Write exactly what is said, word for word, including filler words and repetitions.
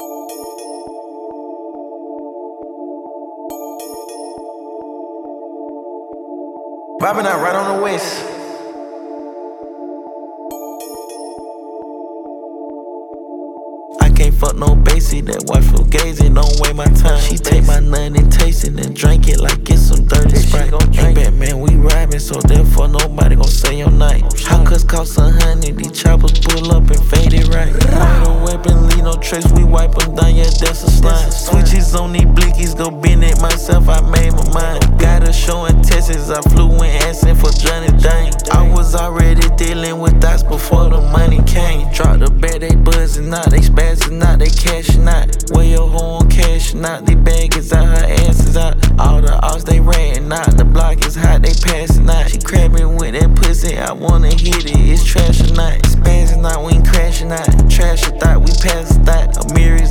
Bobbing out right on the waist. I can't fuck no basie, that wife for gazing, don't waste my time. She take my nut and taste it and drink it like it's some dirty Sprite. Ain't Batman, we robbing, so therefore nobody gon' say your night. How cuts cost a hundred, these choppers pull up and fade it right. Point a weapon, leave no trace, we wipe them down, yeah, that's a slime. Switches on these blickies, go bend it myself, I made my mind. Got her showing Texas, I flew in asking for Johnny Dang. I was already dealing with dots before the money came. Dropped the bag, they buzzing out, they spazzing out, they cashing out. Where your hoe on cashing out, these bag is out, her ass is out. All the odds they ratting out, the block is hot, they passing out. She crabbing with that pussy, I wanna hit it, it's trash or not. Spazzing out, we ain't crashing out. Trash or thought, we passed that. A mirror